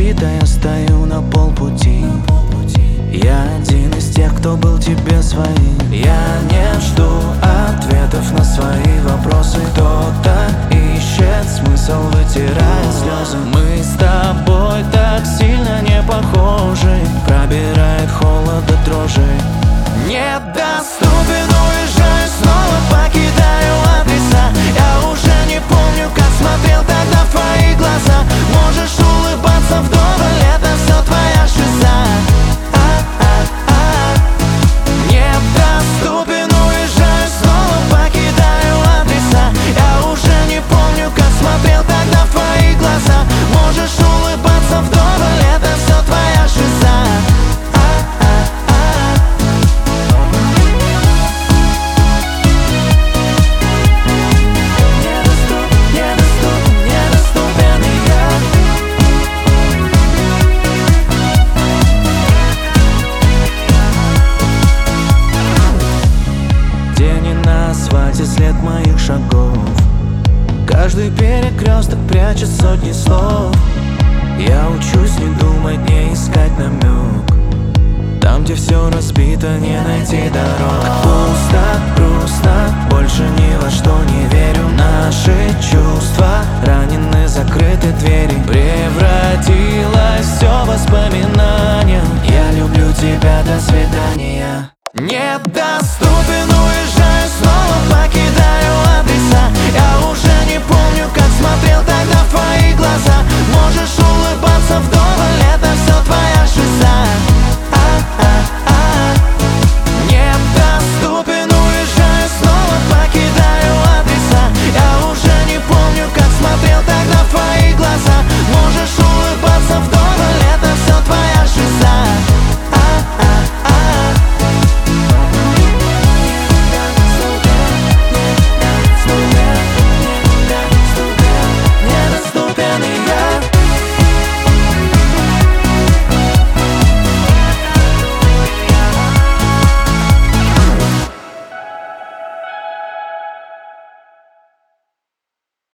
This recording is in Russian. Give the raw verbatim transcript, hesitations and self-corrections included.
разбито, я стою на полпути. Я один из тех, кто был тебе своим. Я не жду ответов на свои вопросы. Кто-то ищет смысл, вытирая слезы. Мы с тобой так сильно не похожи. Пробирает холод до дрожи. Недоступен, уезжаю снова, покидаю адреса. Я уже не помню, как смотрел тогда в твои глаза. Можешь улыбаться вдоволь, это все твоя шиза. Недоступен, уезжаю снова, покидаю адреса. Я уже не помню, как смотрел тогда в твои глаза. Можешь улыбаться вдоволь, это все твоя шиза. След моих шагов. Каждый перекресток прячет сотни слов. Я учусь не думать, не искать намек. Там, где все разбито, не найти дорог. Пусто, грустно, больше ни во что не верю. Наши чувства ранены, закрыты двери. Превратилось все в воспоминания. Я люблю тебя, до свидания. Недоступно.